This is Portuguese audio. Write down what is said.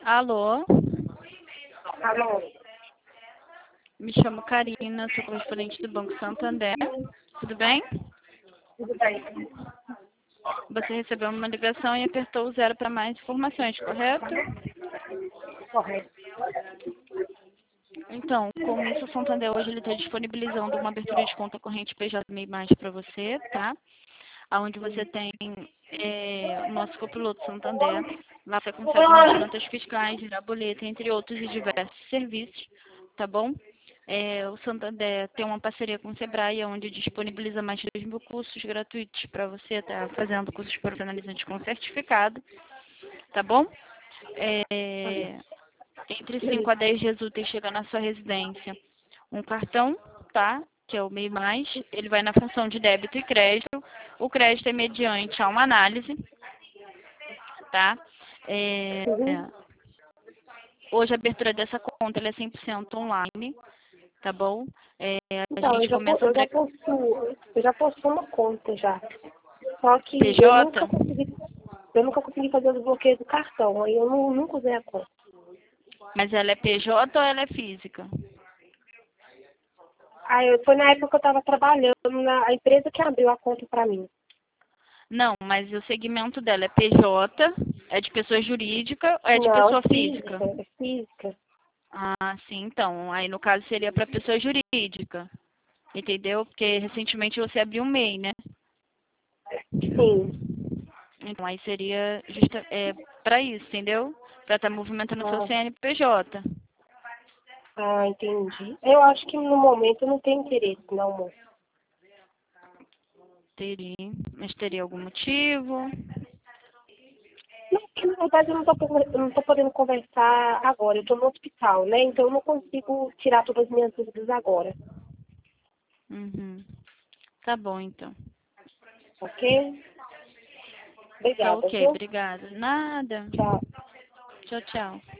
Alô, Alô? me chamo Karina, sou correspondente do Banco Santander. Tudo bem? Tudo bem? Você recebeu uma ligação e apertou o 0 para mais informações, correto? Correto. Então, com isso, o Santander hoje está disponibilizando uma abertura de conta corrente PJ Meio Mais para você, tá? Onde você tem o nosso copiloto Santander. Lá você consegue emitir notas fiscais, gerar boleto, entre outros e diversos serviços, tá bom? O Santander tem uma parceria com o Sebrae, onde disponibiliza mais de 2.000 cursos gratuitos para você estar fazendo cursos profissionalizantes com certificado, tá bom? Entre 5 a 10 dias úteis chega na sua residência um cartão, tá? Que é o Meio Mais. Ele vai na função de débito e crédito. O crédito é mediante a uma análise, tá? Hoje a abertura dessa conta ela é 100% online, tá bom? A Então, gente começa a eu já possuo uma conta já. Só que PJ, eu nunca consegui fazer o desbloqueio do cartão. Aí eu nunca usei a conta. mas ela é PJ ou ela é física? Aí foi na época que eu estava trabalhando na empresa que abriu a conta para mim. Não, mas o segmento dela é PJ, é de pessoa jurídica ou é de Não, pessoa física? é física. Ah, sim, então. Aí no caso seria para pessoa jurídica, entendeu? Porque recentemente você abriu um MEI, né? Sim. Então aí seria para isso, entendeu? Para estar movimentando o seu Ah, CNPJ. entendi. Eu acho que no momento eu não tenho interesse, não, moço. Teria, mas teria algum motivo? Não, porque na verdade eu não tô podendo conversar agora. Eu estou no hospital, né? Então eu não consigo tirar todas as minhas dúvidas agora. Uhum. Tá bom, então. Ok? Tá Obrigada, ok, viu? obrigada. Nada. Tchau. Tchau, tchau.